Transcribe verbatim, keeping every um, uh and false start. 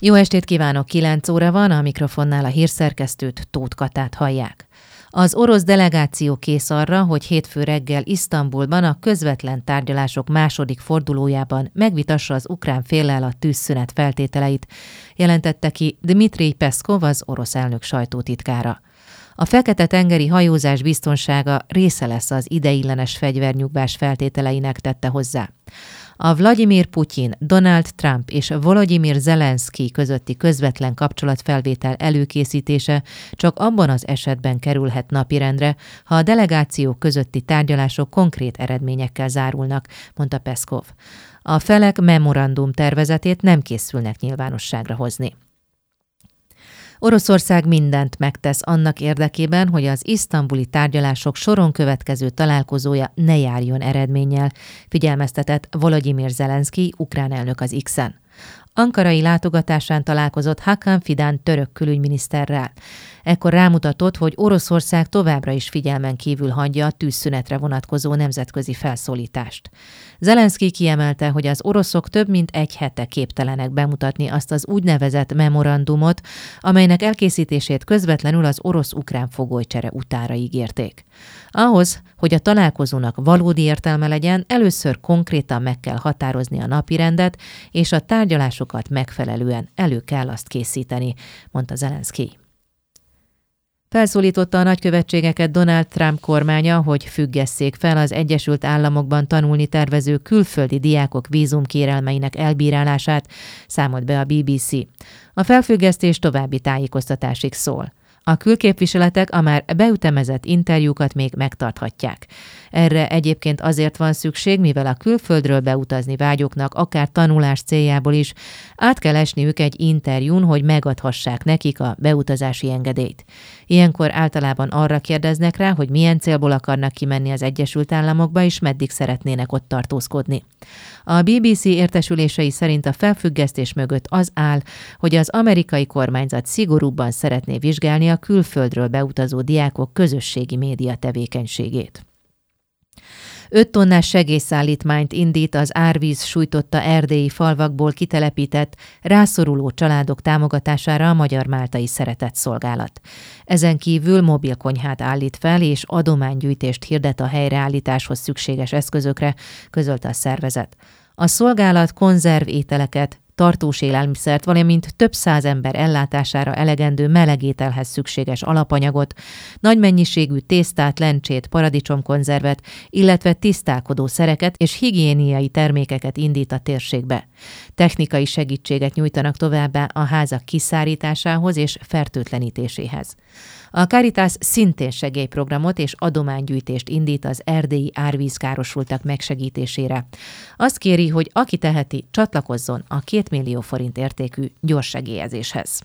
Jó estét kívánok, kilenc óra van, a mikrofonnál a hírszerkesztőt, Tóth Katát hallják. Az orosz delegáció kész arra, hogy hétfő reggel Isztambulban a közvetlen tárgyalások második fordulójában megvitassa az ukrán féllel a tűzszünet feltételeit, jelentette ki Dmitrij Peszkov, az orosz elnök sajtótitkára. A Fekete-tengeri hajózás biztonsága része lesz az ideiglenes fegyvernyugvás feltételeinek, tette hozzá. A Vladimir Putyin, Donald Trump és Volodymyr Zelenszky közötti közvetlen kapcsolatfelvétel előkészítése csak abban az esetben kerülhet napirendre, ha a delegációk közötti tárgyalások konkrét eredményekkel zárulnak, mondta Peszkov. A felek memorandum tervezetét nem készülnek nyilvánosságra hozni. Oroszország mindent megtesz annak érdekében, hogy az isztambuli tárgyalások soron következő találkozója ne járjon eredménnyel, figyelmeztetett Volodymyr Zelenszky, ukrán elnök az X-en. Ankarai látogatásán találkozott Hakan Fidan török külügyminiszterrel. Ekkor rámutatott, hogy Oroszország továbbra is figyelmen kívül hagyja a tűzszünetre vonatkozó nemzetközi felszólítást. Zelenszky kiemelte, hogy az oroszok több mint egy hete képtelenek bemutatni azt az úgynevezett memorandumot, amelynek elkészítését közvetlenül az orosz-ukrán fogolycsere utára ígérték. Ahhoz, hogy a találkozónak valódi értelme legyen, először konkrétan meg kell határozni a napirendet, és a tárgyalásokat megfelelően elő kell azt készíteni, mondta Zelenszky. Felszólította a nagykövetségeket Donald Trump kormánya, hogy függesszék fel az Egyesült Államokban tanulni tervező külföldi diákok vízumkérelmeinek elbírálását, számolt be a bé bé cé. A felfüggesztés további tájékoztatásig szól. A külképviseletek a már beütemezett interjúkat még megtarthatják. Erre egyébként azért van szükség, mivel a külföldről beutazni vágyóknak akár tanulás céljából is át kell esniük egy interjún, hogy megadhassák nekik a beutazási engedélyt. Ilyenkor általában arra kérdeznek rá, hogy milyen célból akarnak kimenni az Egyesült Államokba, és meddig szeretnének ott tartózkodni. A bé bé cé értesülései szerint a felfüggesztés mögött az áll, hogy az amerikai kormányzat szigorúbban szeretné vizsgálni a külföldről beutazó diákok közösségi média tevékenységét. öt tonnás segélyszállítmányt indít az árvíz sújtotta erdélyi falvakból kitelepített, rászoruló családok támogatására a Magyar-Máltai Szeretetszolgálat. Ezen kívül mobilkonyhát állít fel és adománygyűjtést hirdet a helyreállításhoz szükséges eszközökre, közölte a szervezet. A szolgálat konzervételeket, tartós élelmiszert, valamint több száz ember ellátására elegendő melegételhez szükséges alapanyagot, nagy mennyiségű tésztát, lencsét, paradicsomkonzervet, illetve tisztálkodó szereket és higiéniai termékeket indít a térségbe. Technikai segítséget nyújtanak továbbá a házak kiszárításához és fertőtlenítéséhez. A Caritas szintén segélyprogramot és adománygyűjtést indít az erdélyi árvízkárosultak megsegítésére. Azt kéri, hogy aki teheti, csatlakozzon a két millió forint értékű gyorssegélyezéshez.